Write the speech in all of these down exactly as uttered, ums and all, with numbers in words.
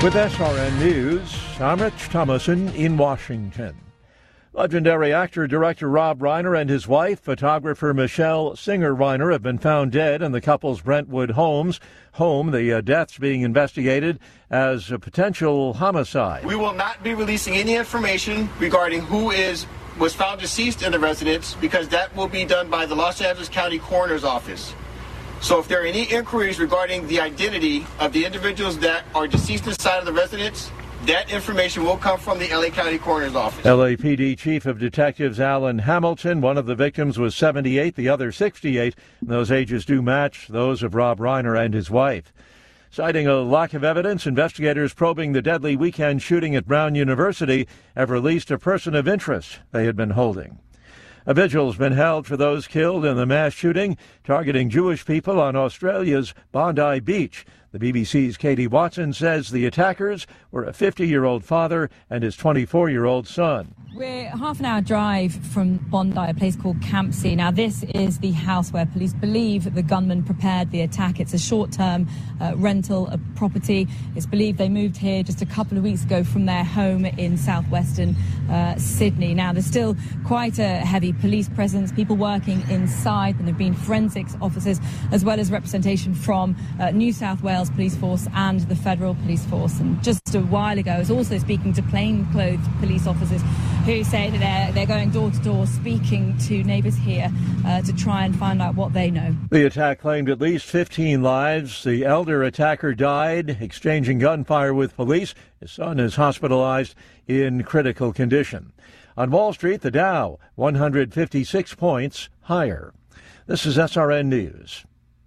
With S R N News, I'm Rich Thomason in Washington. Legendary actor-director Rob Reiner and his wife, photographer Michelle Singer Reiner, have been found dead in the couple's Brentwood homes. Home, the uh, deaths being investigated as a potential homicide. We will not be releasing any information regarding who is was found deceased in the residence because that will be done by the Los Angeles County Coroner's Office. So if there are any inquiries regarding the identity of the individuals that are deceased inside of the residence, that information will come from the L A County Coroner's Office. L A P D Chief of Detectives Alan Hamilton, one of the victims was seventy-eight, the other sixty-eight. Those ages do match those of Rob Reiner and his wife. Citing a lack of evidence, investigators probing the deadly weekend shooting at Brown University have released a person of interest they had been holding. A vigil has been held for those killed in the mass shooting targeting Jewish people on Australia's Bondi Beach. The B B C's Katie Watson says the attackers were a fifty-year-old father and his twenty-four-year-old son. We're half an hour drive from Bondi, a place called Campsie. Now, this is the house where police believe the gunman prepared the attack. It's a short-term uh, rental of property. It's believed they moved here just a couple of weeks ago from their home in southwestern uh, Sydney. Now, there's still quite a heavy police presence, people working inside, and there have been forensics officers as well as representation from uh, New South Wales Police Force and the Federal Police Force. And just a while ago, I was also speaking to plainclothes police officers who say that they're, they're going door to door speaking to neighbours here uh, to try and find out what they know. The attack claimed at least fifteen lives. The elder attacker died exchanging gunfire with police. His son is hospitalized in critical condition. On Wall Street, the Dow, one hundred fifty-six points higher. This is S R N News.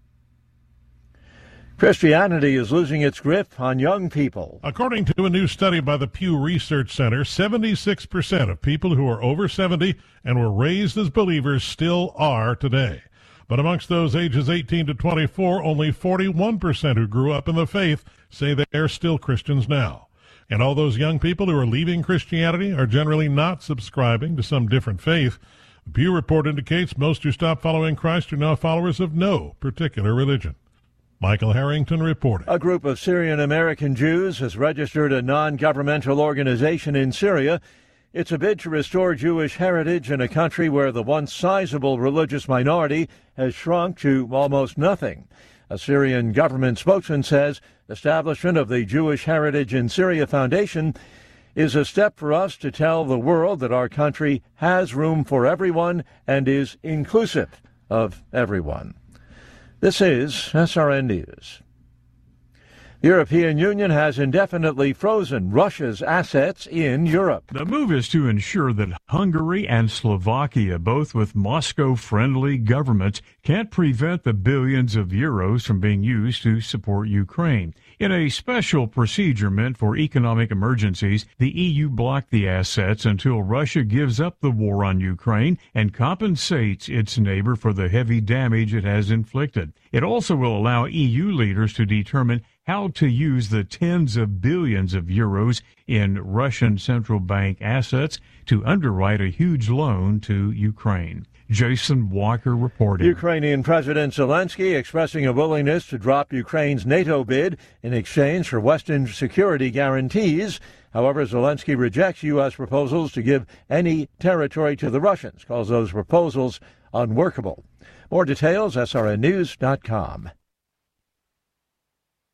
Christianity is losing its grip on young people. According to a new study by the Pew Research Center, seventy-six percent of people who are over seventy and were raised as believers still are today. But amongst those ages eighteen to twenty-four, only forty-one percent who grew up in the faith say they are still Christians now. And all those young people who are leaving Christianity are generally not subscribing to some different faith. The Pew report indicates most who stop following Christ are now followers of no particular religion. Michael Harrington reporting. A group of Syrian-American Jews has registered a non-governmental organization in Syria. It's a bid to restore Jewish heritage in a country where the once sizable religious minority has shrunk to almost nothing. A Syrian government spokesman says establishment of the Jewish Heritage in Syria Foundation is a step for us to tell the world that our country has room for everyone and is inclusive of everyone. This is S R N News. The European Union has indefinitely frozen Russia's assets in Europe. The move is to ensure that Hungary and Slovakia, both with Moscow-friendly governments, can't prevent the billions of euros from being used to support Ukraine. In a special procedure meant for economic emergencies, the E U blocked the assets until Russia gives up the war on Ukraine and compensates its neighbor for the heavy damage it has inflicted. It also will allow E U leaders to determine how to use the tens of billions of euros in Russian central bank assets to underwrite a huge loan to Ukraine. Jason Walker reporting. Ukrainian President Zelensky expressing a willingness to drop Ukraine's NATO bid in exchange for Western security guarantees. However, Zelensky rejects U S proposals to give any territory to the Russians, calls those proposals unworkable. More details, S R N news dot com.